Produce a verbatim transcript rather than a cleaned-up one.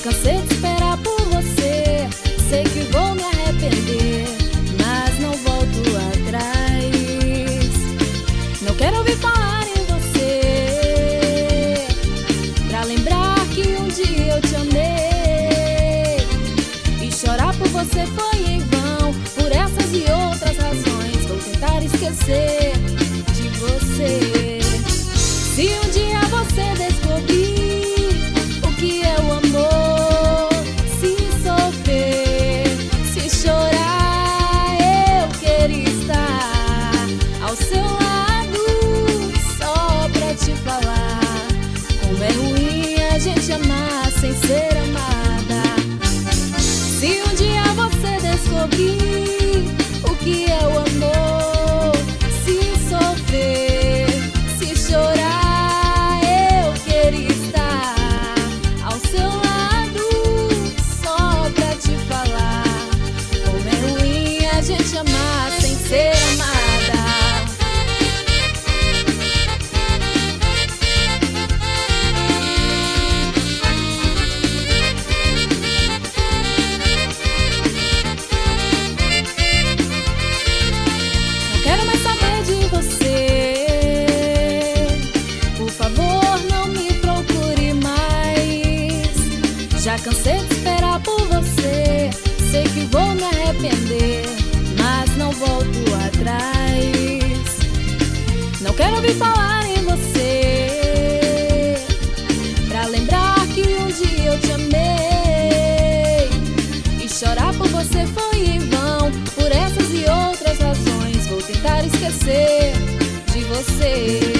cansei de esperar por você. Sei que vou me arrepender, mas não volto atrás. Não quero ouvir falar em você, pra lembrar que um dia eu te amei. E chorar por você foi em vão, por essas e outras razões. Vou tentar esquecer de você. Se um dia você descobrir o que é o amor, se sofrer, se chorar, eu queria estar ao seu lado, só pra te falar como é ruim a gente amar sem ser amada. Se um dia você descobrir o que é o amor, se sofrer, se chorar, eu queria estar ao seu lado, só pra te falar como é ruim a gente amar sem ser amada. Não quero mais saber de você, por favor não me procure mais. Já cansei de esperar por você, sei que vou me arrepender, mas não volto atrás. Não quero ouvir falar em você, pra lembrar que um dia eu te amei. E chorar por você foi em vão, por essas e outras razões. Vou tentar esquecer de você.